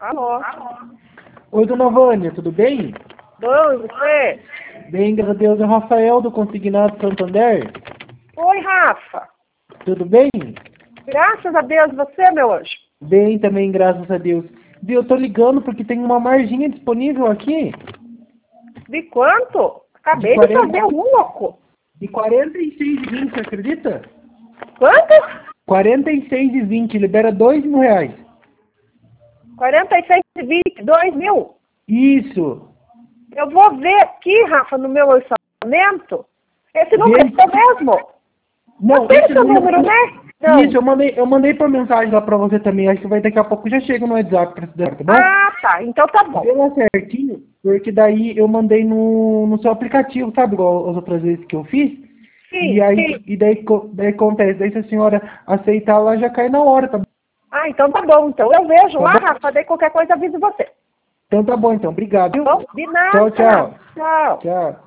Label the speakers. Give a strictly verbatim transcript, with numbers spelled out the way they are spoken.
Speaker 1: Alô?
Speaker 2: Oi, dona Vânia, tudo bem?
Speaker 1: Bom, e você?
Speaker 2: Bem, graças a Deus, é o Rafael do Consignado Santander.
Speaker 1: Oi, Rafa.
Speaker 2: Tudo bem?
Speaker 1: Graças a Deus, você, meu anjo?
Speaker 2: Bem também, graças a Deus. Viu, eu tô ligando porque tem uma marginha disponível aqui
Speaker 1: De quanto?
Speaker 2: de
Speaker 1: Acabei de
Speaker 2: quarenta
Speaker 1: fazer um, louco.
Speaker 2: de quarenta e seis e vinte, você acredita?
Speaker 1: Quanto?
Speaker 2: quarenta e seis e vinte, libera dois mil reais.
Speaker 1: quarenta e seis e vinte, dois mil.
Speaker 2: Isso.
Speaker 1: Eu vou ver aqui, Rafa, no meu orçamento. Esse número
Speaker 2: Vê-
Speaker 1: é seu mesmo?
Speaker 2: Não,
Speaker 1: Tem
Speaker 2: esse
Speaker 1: seu número, né? Não.
Speaker 2: Isso, eu mandei, eu mandei por mensagem lá pra você também. Acho que vai daqui a pouco já chega no WhatsApp pra estudar, tá bom?
Speaker 1: Ah, tá. Então tá bom.
Speaker 2: Deu lá certinho, porque daí eu mandei no, no seu aplicativo, sabe? Igual as outras vezes que eu fiz.
Speaker 1: Sim,
Speaker 2: E aí,
Speaker 1: sim.
Speaker 2: e daí, co- daí acontece, daí se a senhora aceitar lá, já cai na hora, tá bom?
Speaker 1: Ah, então tá bom. Então eu vejo
Speaker 2: Tá
Speaker 1: lá,
Speaker 2: bom?
Speaker 1: Rafa, daí qualquer coisa aviso você.
Speaker 2: Então tá bom, então. Obrigado.
Speaker 1: Tá bom? De nada.
Speaker 2: Tchau, tchau.
Speaker 1: Tchau.
Speaker 2: Tchau.